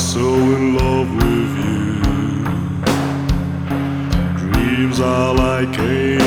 so in love with you. Dreams are like